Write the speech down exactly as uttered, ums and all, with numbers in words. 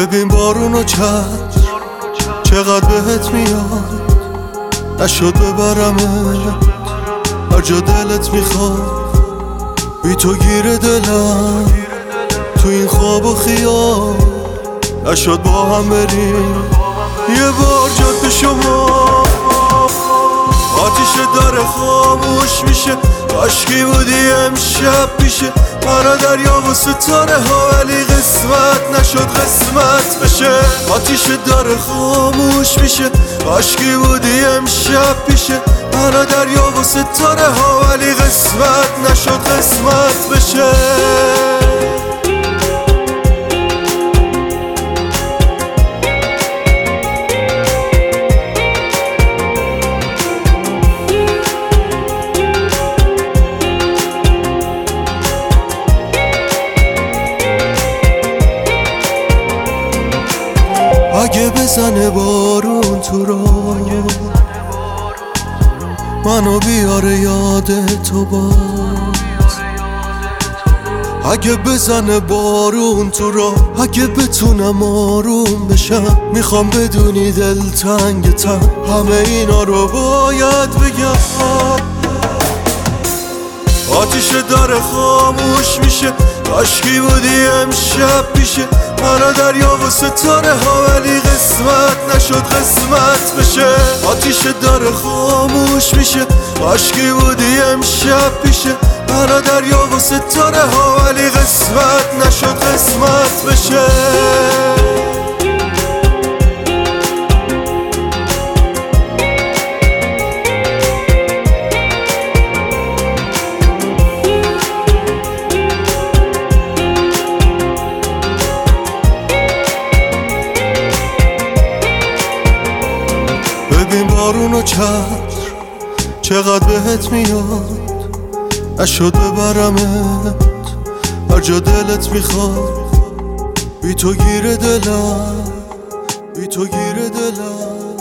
ببین بارون و چشم چقدر بهت میاد، نشد ببرمت هر جا دلت میخواد. بی تو گیر دلم تو این خواب و خیال، نشد با هم بریم یه بار جاده شما. آتیش داره خاموش میشه، عشقی بودی امشب پیشه مرا دریا و ستاره ها، ولی قسمت نشد قسمت بشه. آتیش داره خاموش میشه، عشقی بودی امشب پیشه مرا دریا و ستاره ها، ولی قسمت نشد قسمت بشه. اگه بزنه بارون تو رو منو بیاره یاد تو باز، اگه بزنه بارون تو رو، اگه بتونم آروم بشم میخوام بدونی دلتنگتم، همه اینا رو باید بگم. آتیش داره خاموش میشه، عشقی بودی امشب پیشه مرا دریا و ستاره ها، ولی قسمت نشد قسمت بشه. آتیش داره خاموش میشه، عشقی بودی امشب پیشه مرا دریا و ستاره ها، ولی قسمت نشد قسمت بشه. ببین بارون و چشم چقدر بهت میاد، نشد ببرمت هر جا دلت میخواد. بی تو گیر دلم، بی تو گیر دلم.